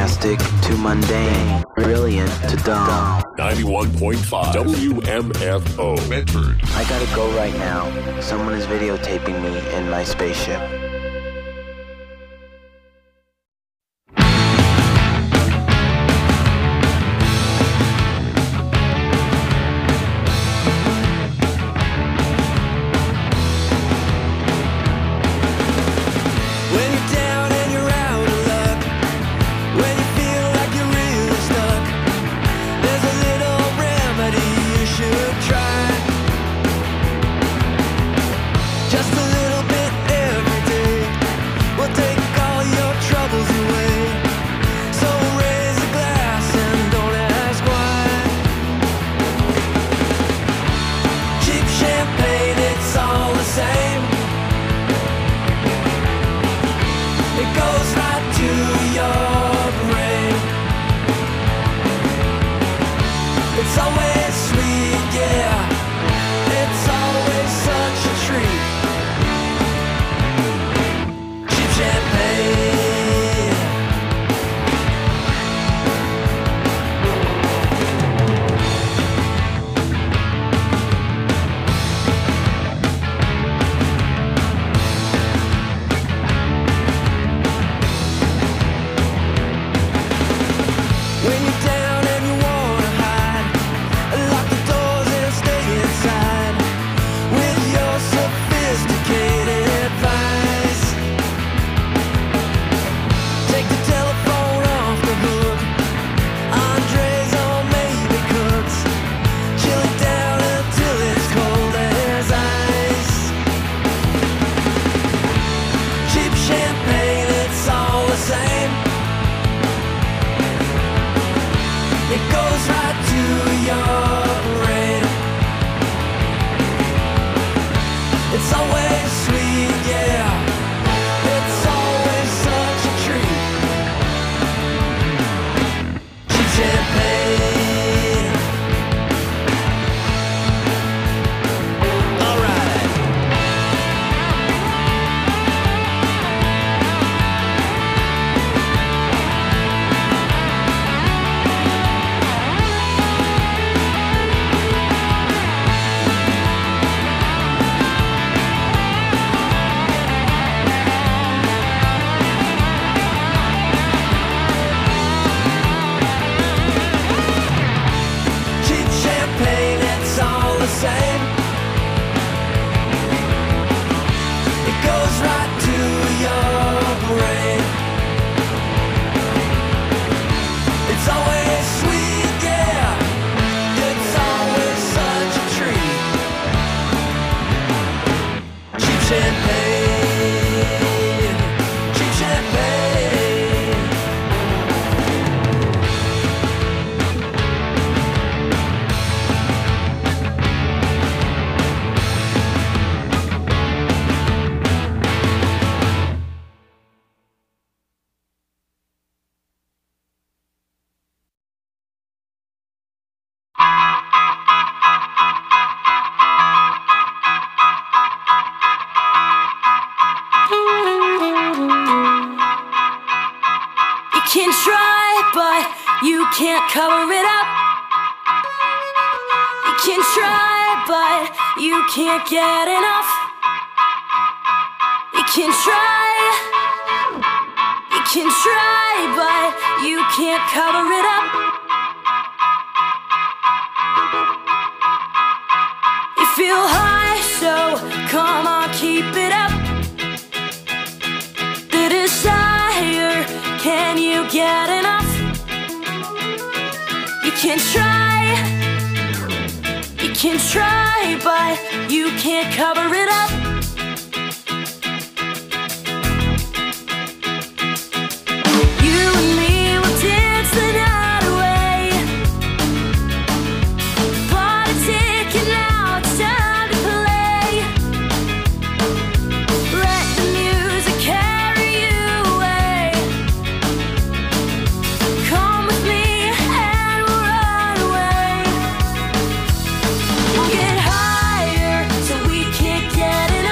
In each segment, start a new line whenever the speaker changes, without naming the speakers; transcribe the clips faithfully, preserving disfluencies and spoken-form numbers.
fantastic to mundane, brilliant to dumb.
ninety-one point five W M F O Medford.
I gotta go right now. Someone is videotaping me in my spaceship.
Can't cover it up. You can try, but you can't get enough. You can try, you can try, but you can't cover it up. You feel high, so come on, keep it up. The desire, can you get enough? You can try, you can try, but you can't cover it up. You and me will dance the night away. Clock ticking now, it's time to play. Let the music carry you away. Come with me. Get higher so we can't get it.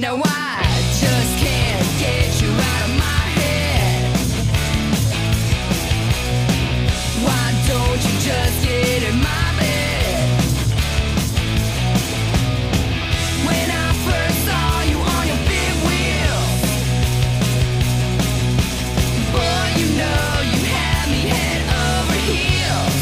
Now I just can't get you out of my head. Why don't you just get in my bed? When I first saw you on your big wheel, boy, you know you had me head over heels.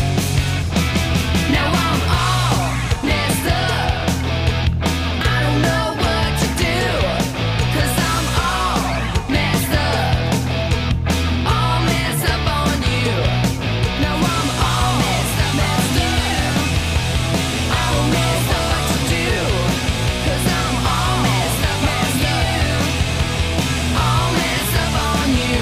Now I'm all messed up. I don't know what to do, 'cause I'm all messed up. All messed up on you. Now I'm all messed up on you. I don't know what to do, 'cause I'm all messed up on you. All messed up on you.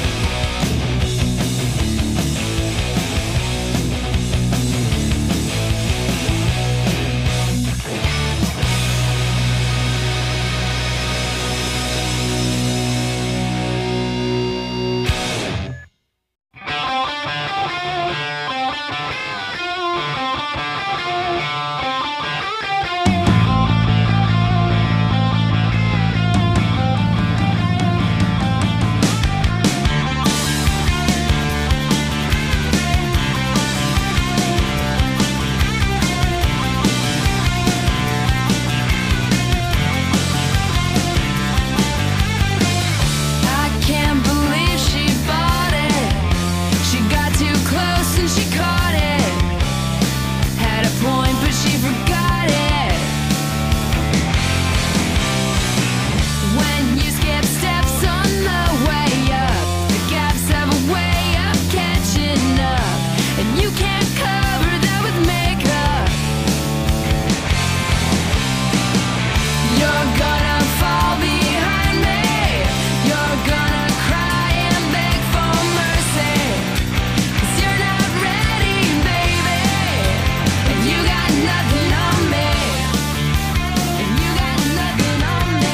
I can't believe she bought it. She got too close and she caught it. Had a point, but she forgot it. When you skip steps on the way up, the gaps have a way of catching up, and you can't cover that with makeup. You're gonna fall behind me. You're gonna cry and beg for mercy, 'cause you're not ready, baby. And you got nothing on me. And you got nothing on me.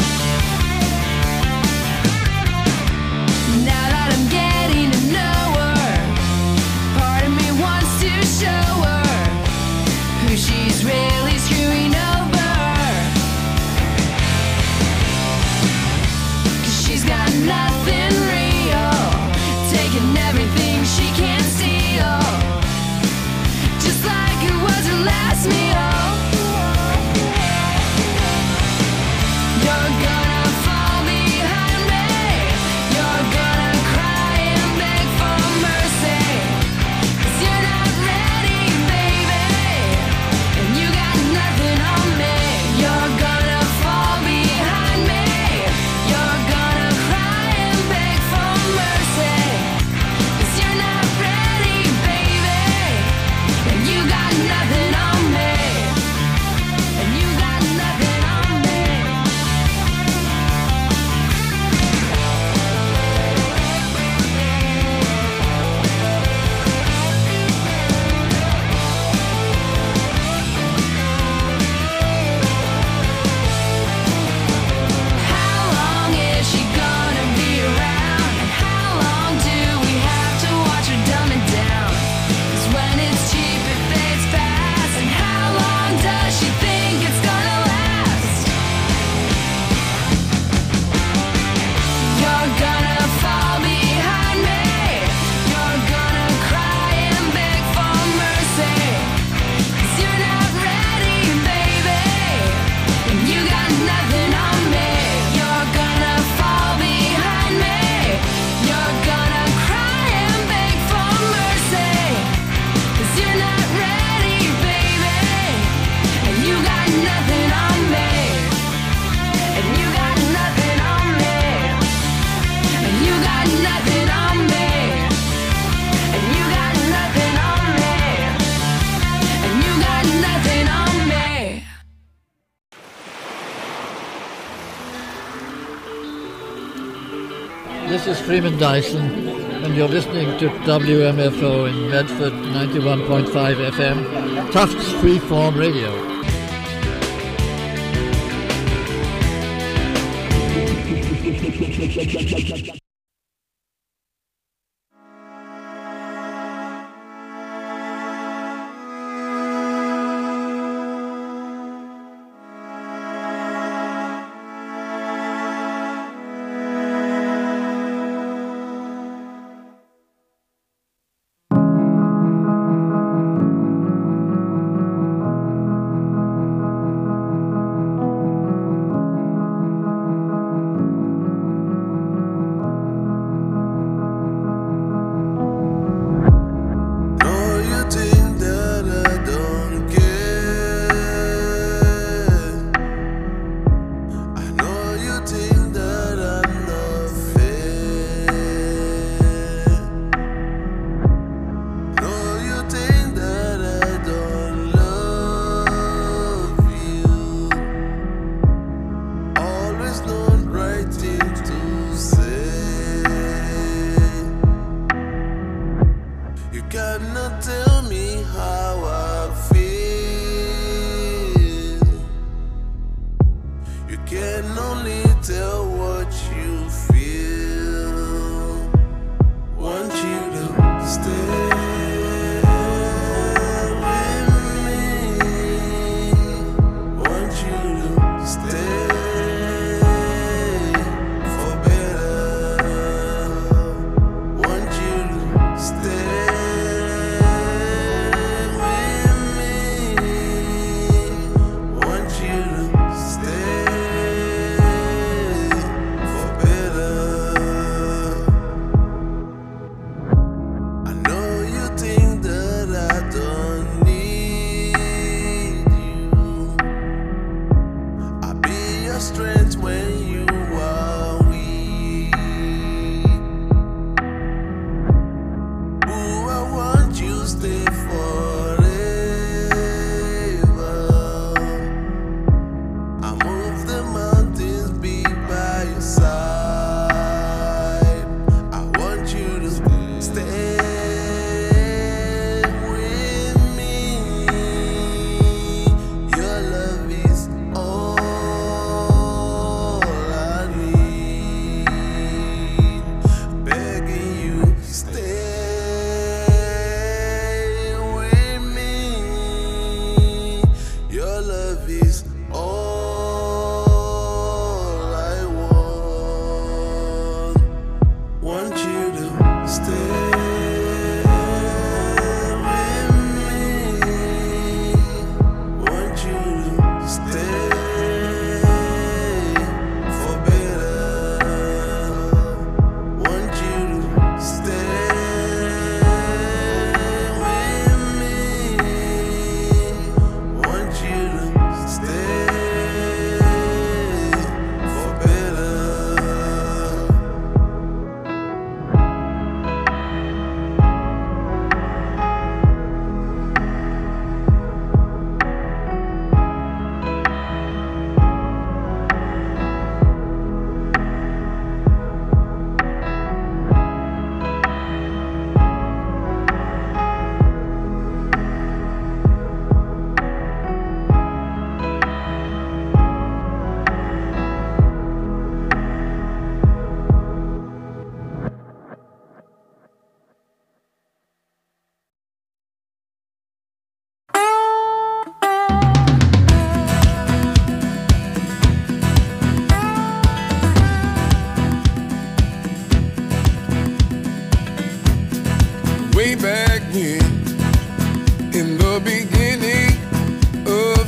Now that I'm getting to know her, part of me wants to show her who she's really screwing over. 'Cause she's got nothing real, taking everything she can't steal, just like it was her last meal. You're gonna fall behind me. You're gonna cry and beg for mercy, 'cause you're not ready, baby. And you got nothing on me. You're gonna fall behind me. You're gonna cry and beg for mercy, 'cause you're not ready, baby. And you got nothing on me. And you got nothing on me. How long is she gonna be around? And how long do we have to watch her dumbing down? 'Cause when it's cheap it fades fast. And how long does she think it's gonna last? You're gonna fall behind me. You're gonna cry and beg for mercy, 'cause you're not ready, baby. And you got nothing on me. You're gonna fall behind me. You're gonna cry and beg for mercy, 'cause you're not ready, baby. And you got nothing on me. And you got nothing on me. And you got nothing on me. And you got nothing on me. And you got nothing on me.
This is Freeman Dyson, and you're listening to W M F O in Medford, ninety-one point five F M, Tufts Freeform Radio.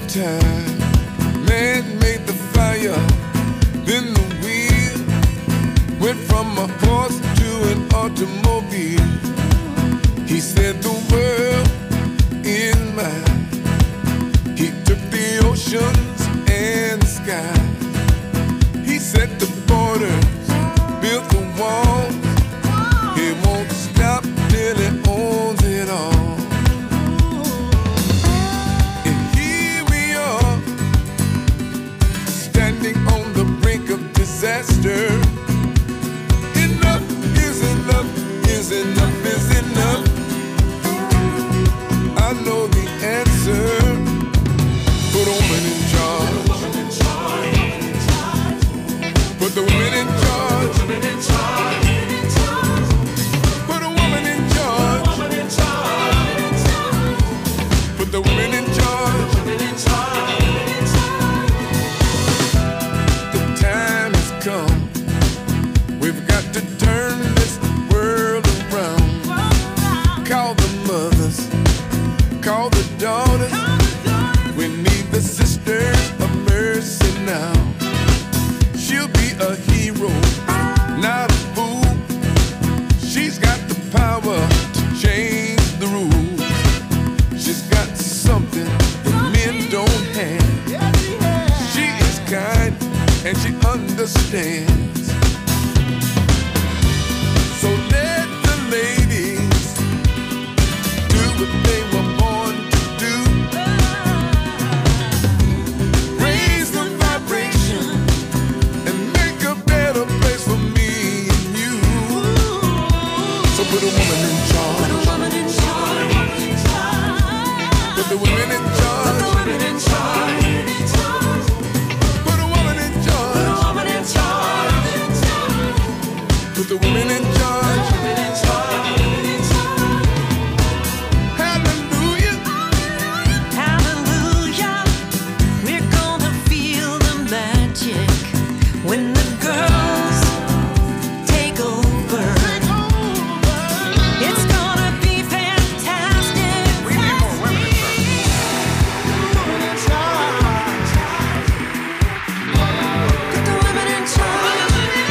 time man made the fire, then the wheel went from a horse to an automobile. He said the world in mine. He took the oceans and the sky. He set the borders, built the walls. He won't stop till he owns it all. And here we are, standing on the brink of disaster. Enough is enough, is enough, is enough. I know the answer. Put a woman in charge. Put the women in charge. Put a woman in charge. Put the women in charge. The time has come. We've got to turn this world around. Call the mothers. Call the daughters. We need the sisters of mercy now. She'll be a hero, not a fool. She's got the power to change the rules. She's got something the men don't have. She is kind and she understands. So let the ladies do what they were born to do. Raise the vibration and make a better place for me and you. So put a woman in charge. Put a woman in charge. Put the women in charge. Put the women in charge. Put a woman in charge. Put a woman in charge. Put the women in charge. Hallelujah.
Hallelujah, we're gonna feel the magic when the girls take over. It's gonna be fantastic. We need more women in charge. Put the women in charge.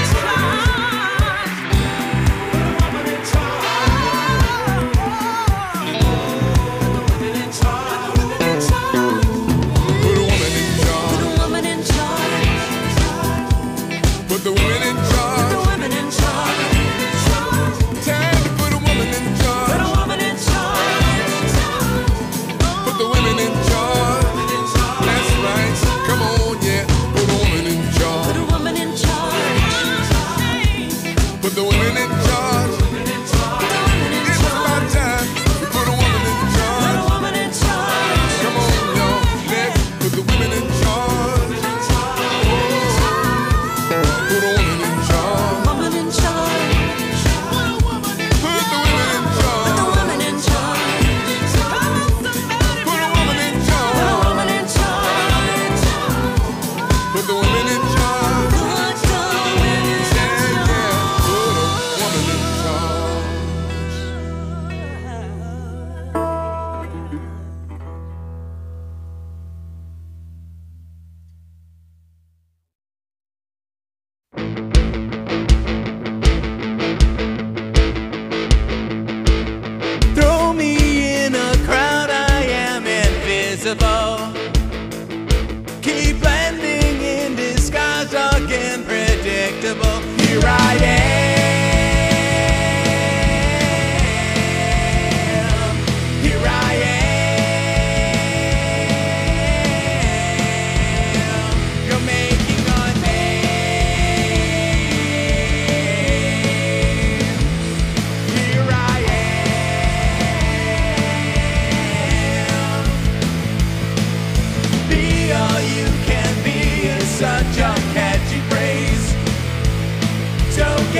Put a woman in charge.
Put a woman in charge.
Put the women in charge.
Put the women in charge.
Time to put a woman in
Put
charge.
a woman in charge.
Put the women in charge. That's right. Come on, yeah. Put a woman in
Put
charge.
a woman in charge.
Put the women in charge. It's about time to put a woman in
Put
charge.
a woman in charge.
Come on, y'all. Let's put the women in charge. Put a woman in charge.
Woman in charge.
Put the women in
Put
charge.
the woman in charge.
Put a woman in
Put a
charge.
woman in charge.
Put the women in charge.
Good, good women in
Yeah, yeah. Put a woman in charge.
Throw me in a crowd, I am invisible. Keep blending in disguise, dark and predictable. Here I am. Here I am. You're making a name. Here I am. Be all you can be is such a catchy phrase. So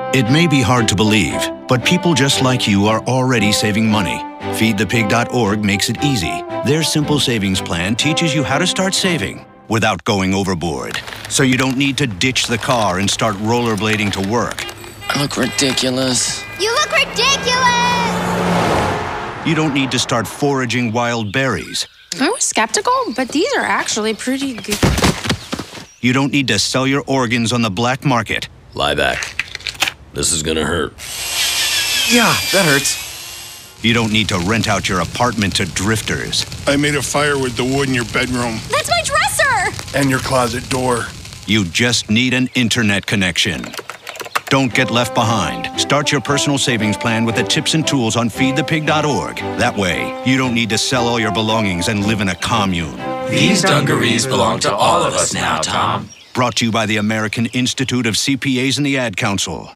It may be hard to believe, but people just like you are already saving money. feed the pig dot org makes it easy. Their simple savings plan teaches you how to start saving without going overboard. So you don't need to ditch the car and start rollerblading to work.
I look ridiculous.
You look ridiculous!
You don't need to start foraging wild berries.
I was skeptical, but these are actually pretty good.
You don't need to sell your organs on the black market.
Lie back. This is gonna hurt.
Yeah, that hurts.
You don't need to rent out your apartment to drifters.
I made a fire with the wood in your bedroom.
That's my dresser!
And your closet door.
You just need an internet connection. Don't get left behind. Start your personal savings plan with the tips and tools on feed the pig dot org. That way, you don't need to sell all your belongings and live in a commune.
These dungarees belong to all of us now, Tom.
Brought to you by the American Institute of C P As and the Ad Council.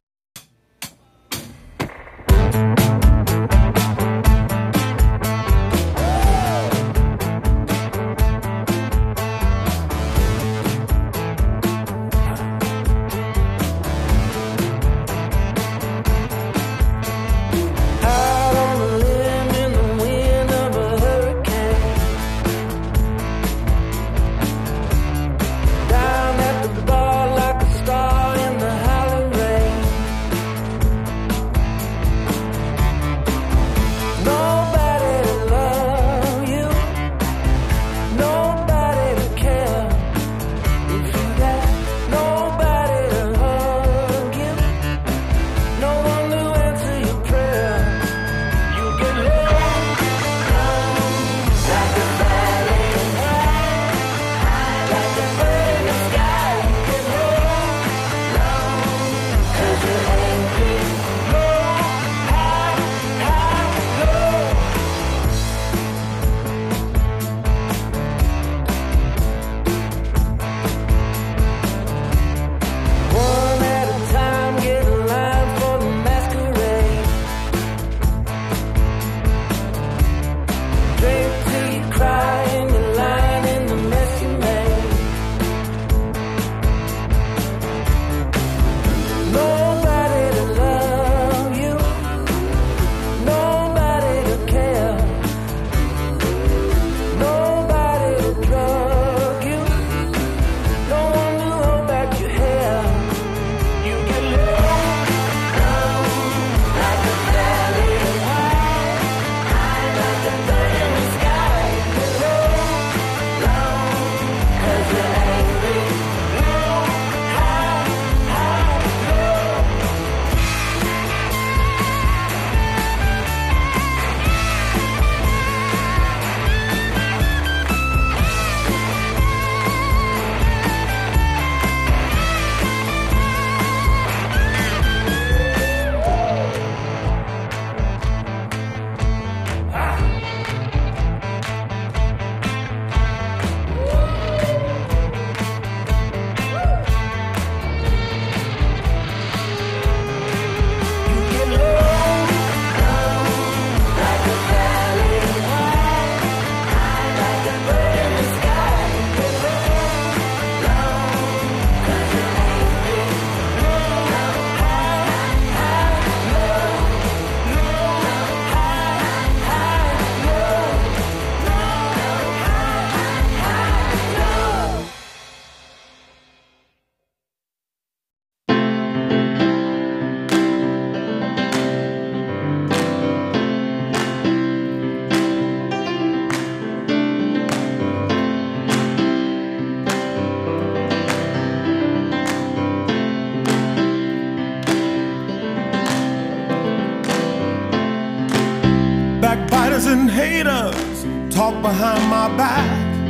Backbiters and haters talk behind my back,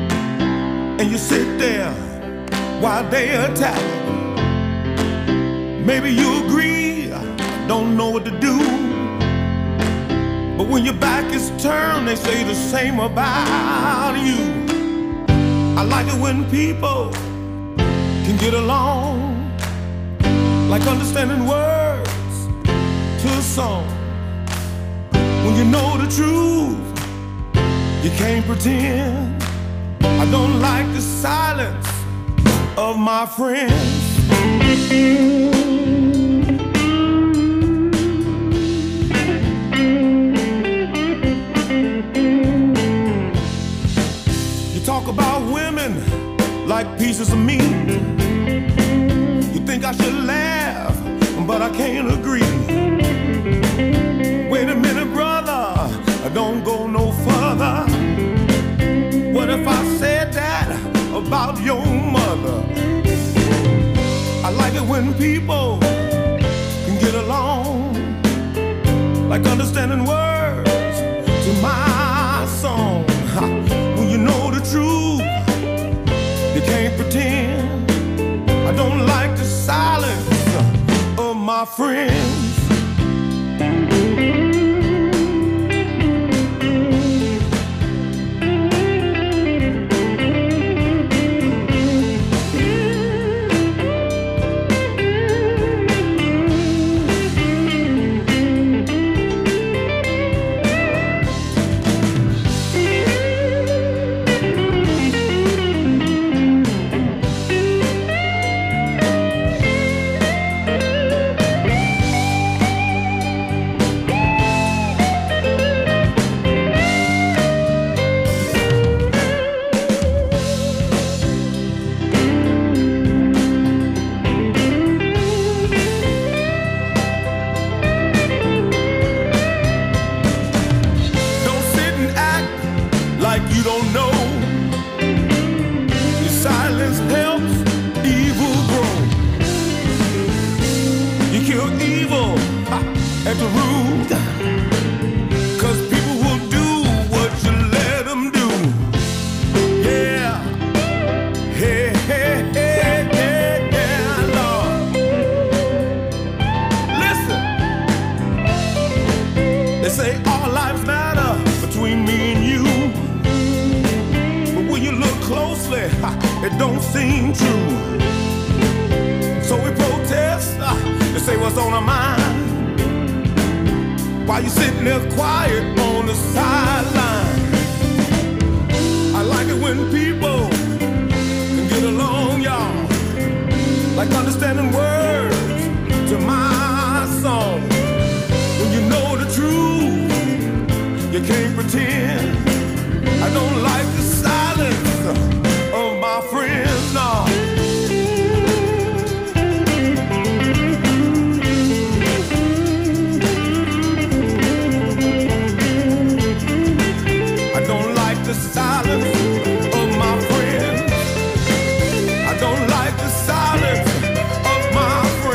and you sit there while they attack. Maybe you agree, I don't know what to do, but when your back is turned, they say the same about you. I like it when people can get along, like understanding words to a song. When you know the truth, you can't pretend. I don't like the silence of my friends.
pieces of me. You think I should laugh, but I can't agree. Wait a minute, brother, don't go no further. What if I said that about your mother? I like it when people can get along, like understanding words to my song. When you know the truth, you can't pretend. I don't like the silence of my friends. It don't seem true. So we protest and say what's on our mind, while you sitting there quiet on the sideline. I like it when people can get along, y'all, like understanding words to my song. When you know the truth, you can't pretend. I don't like the silence of my friends, no. I don't like the silence of my friends. I don't like the silence of my friends.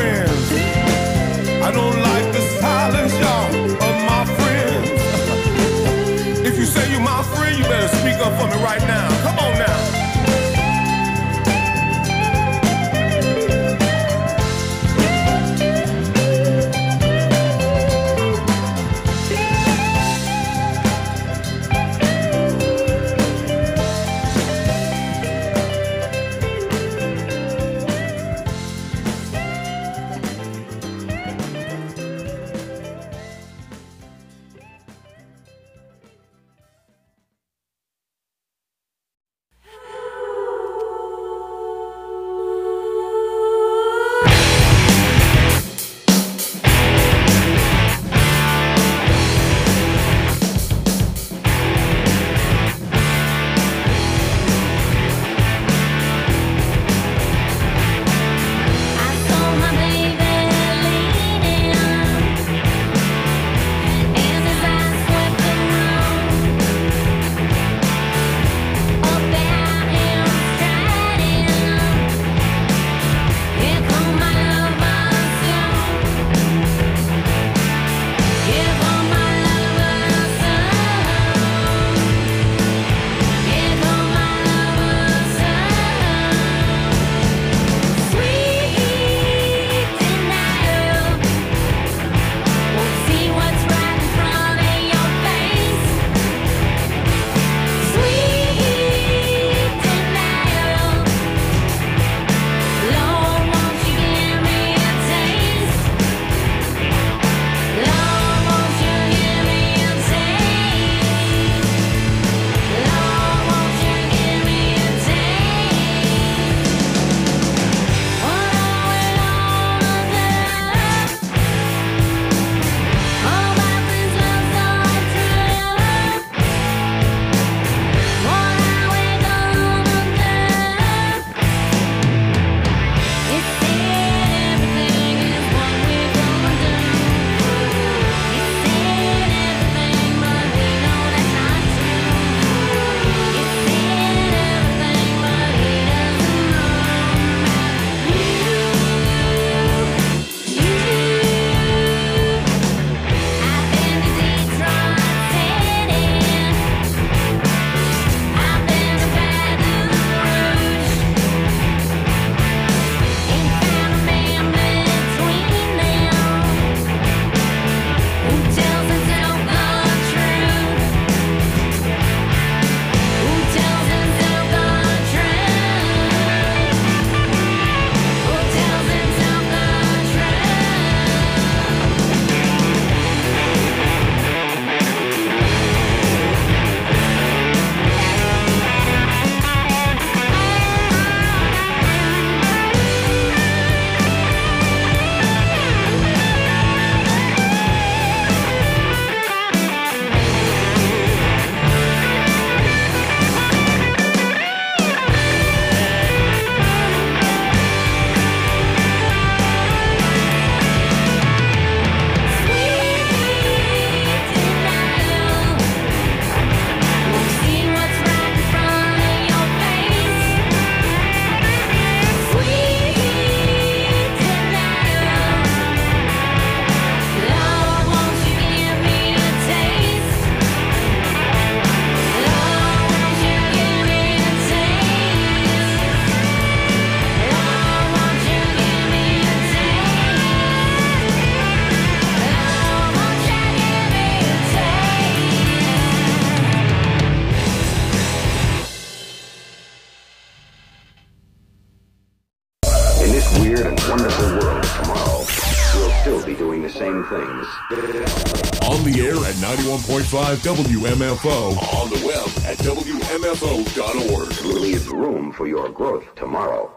things. On the air at ninety-one point five W M F O. On the web at W M F O dot org.
Leave room for your growth tomorrow.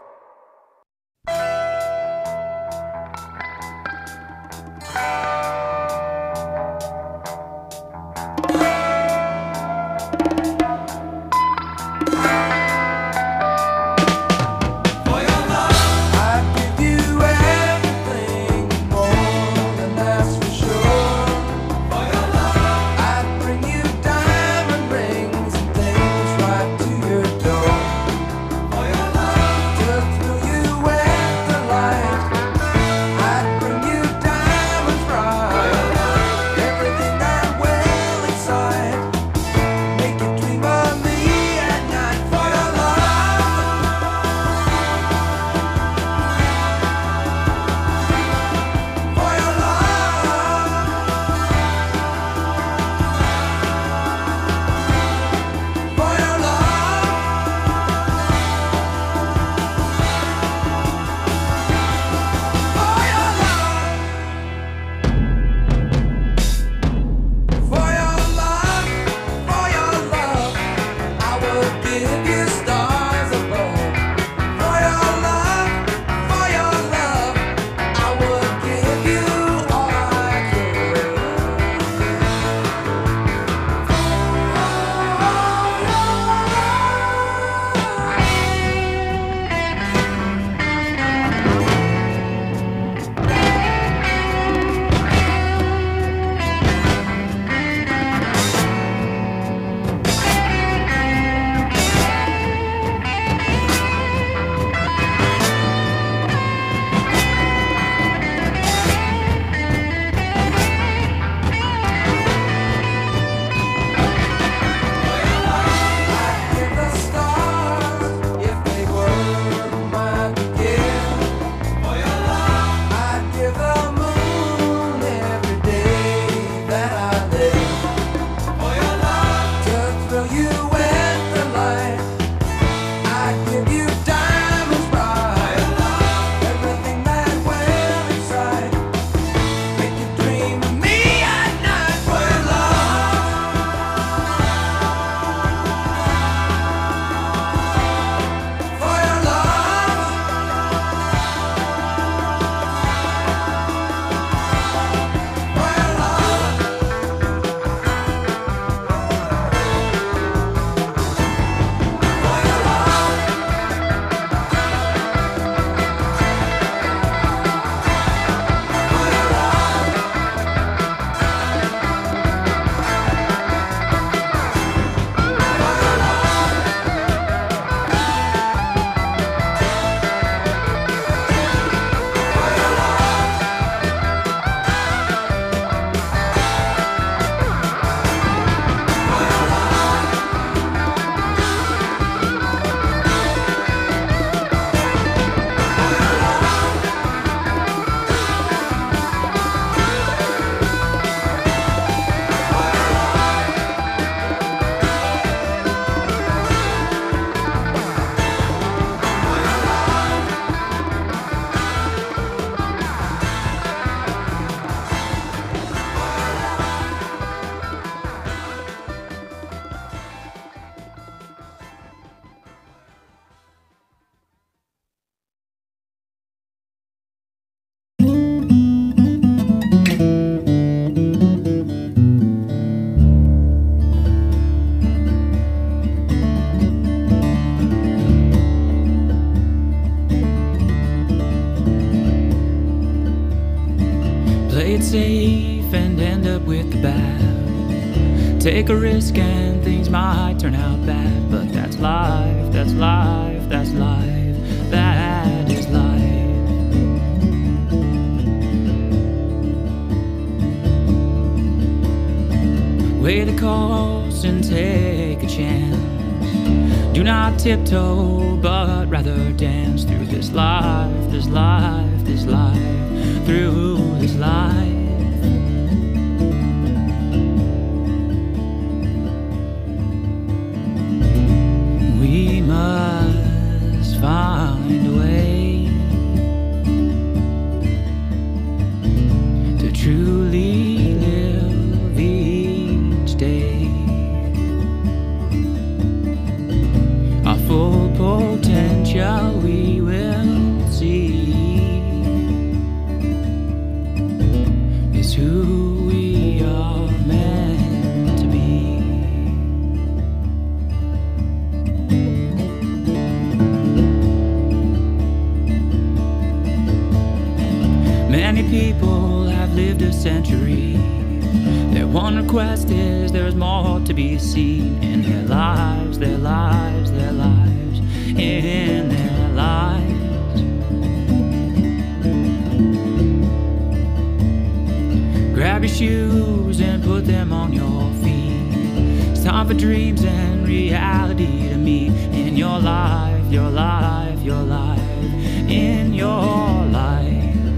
safe and end up with the bad. Take a risk and things might turn out bad, but that's life, that's life, that's life, that is life. Weigh the cost and take a chance. Do not tiptoe, but rather dance through this life, this life, this life, through this life. We must find a way to truly West is there's more to be seen in their lives, their lives, their lives, in their lives. Grab your shoes and put them on your feet. It's time for dreams and reality to meet in your life, your life, your life, in your life.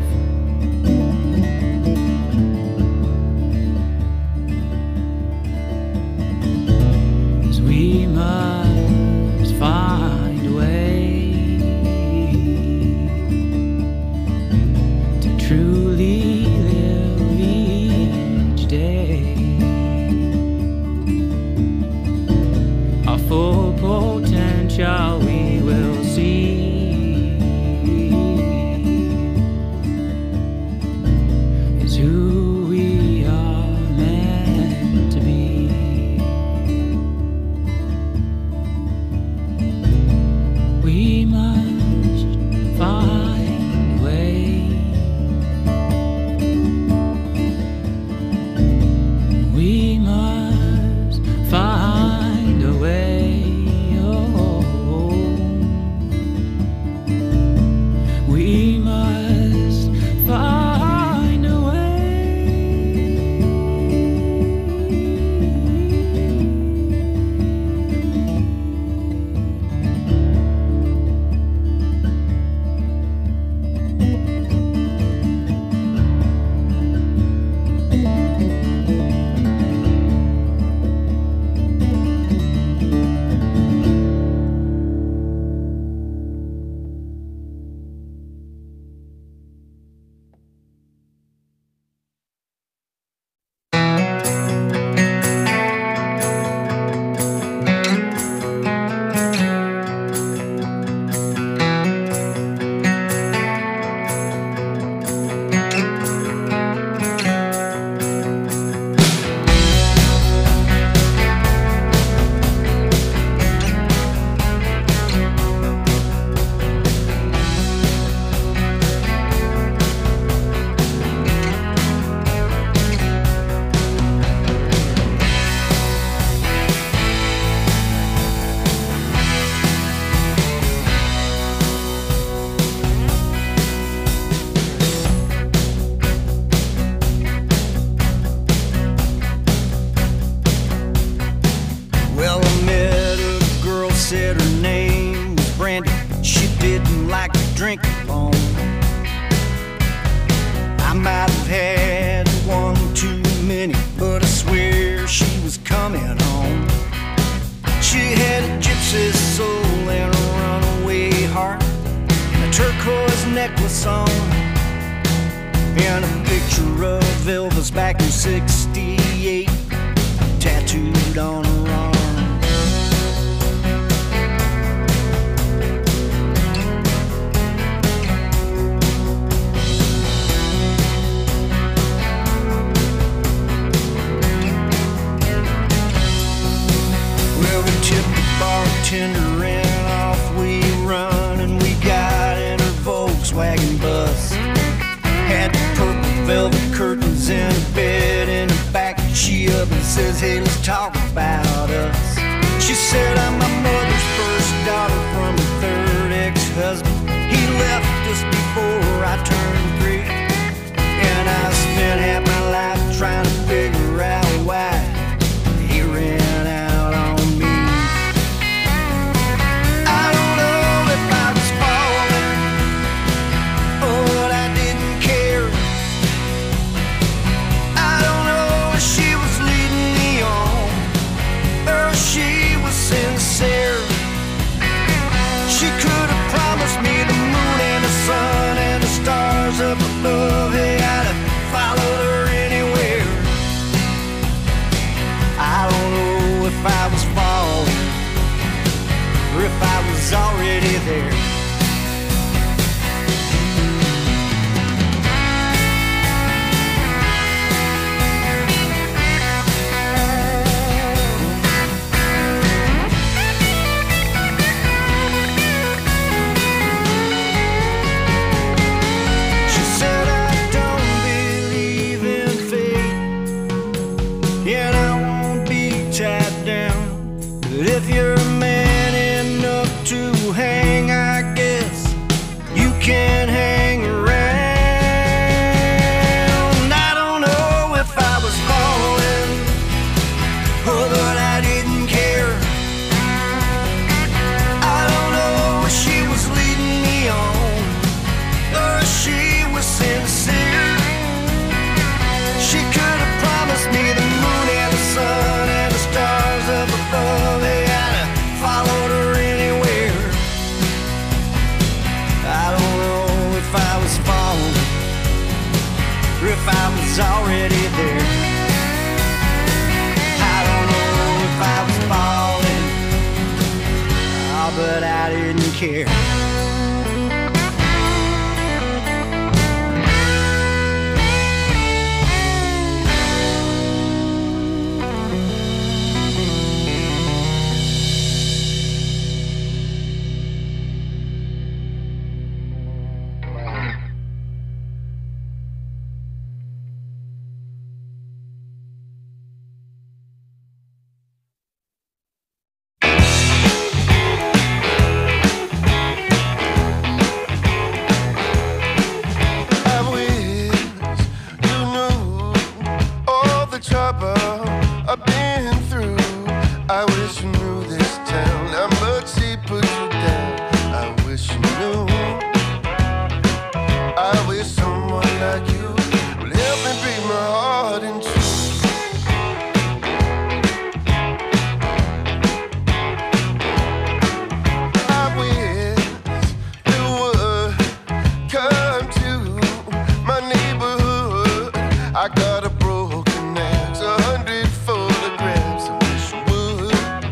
We must find a way to truly live each day. Our full potential we will see. Is who we are meant to be. We must find a way. We must find a way. Oh, we must find a way.
Well, I met a girl, said her name was Brandy. She didn't like to drink alone. I might have had one too many, but I swear she was coming home. She had a gypsy soul and a runaway heart, and a turquoise necklace on, and a picture of Elvis back in sixty-eight tattooed on her arm. Well, we tipped the bartender and off we run, and we got in her Volkswagen bus. Had the purple velvet curtains and a bed in the back. She up and says, hey, let's talk about us. She said, I'm my mother's first daughter from a third ex-husband. He left us before I turned three, and I spent half my life trying to figure out why he ran out on me. I don't know if I was falling or what I didn't care. I don't know if she was leading me on or if she was sincere. She could have promised me the moon and the sun and the stars up above. Hey, I'd have followed her anywhere. I don't know if I was falling or if I was already there. She said, I don't believe in fate, and I if you're a man enough to hang, I guess you can hang around. I don't know if I was falling, oh, but I didn't care. I don't know if she was leading me on, or if she was sincere. She could have promised me the moon and the sun and the stars up above. Hey, I'd have followed her anywhere. I don't know if I was falling, or if I was already there. I don't know if I was falling, oh, but I didn't care.
I've been through. I wish you knew this town, how much he put you down. I wish you knew. I wish someone like you would help me break my heart in two. I wish you would come to my neighborhood. I got a broken axe, a hundred photographs. I wish you would.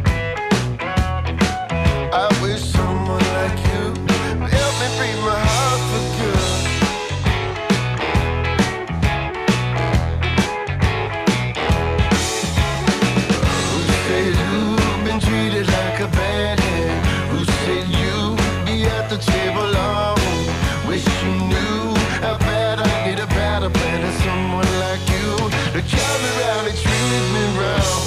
I wish someone like you would help me break my heart for good. Who said you've been treated like a bad hand? Who said you'd be at the table alone? Wish you knew how bad I need a better plan than someone like you to carry me around and treat me wrong.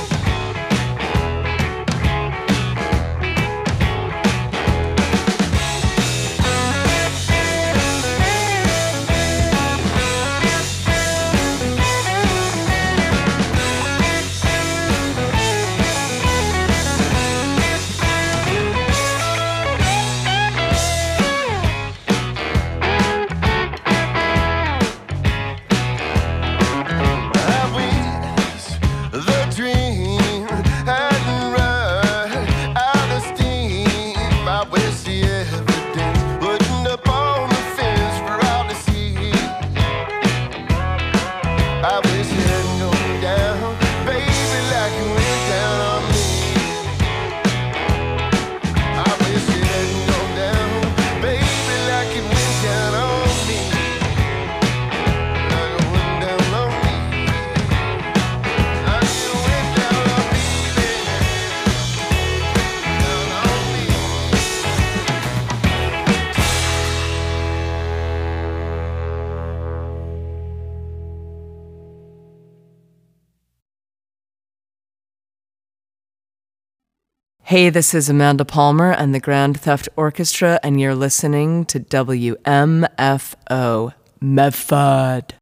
Hey, this is Amanda Palmer and the Grand Theft Orchestra, and you're listening to W M F O, Medford.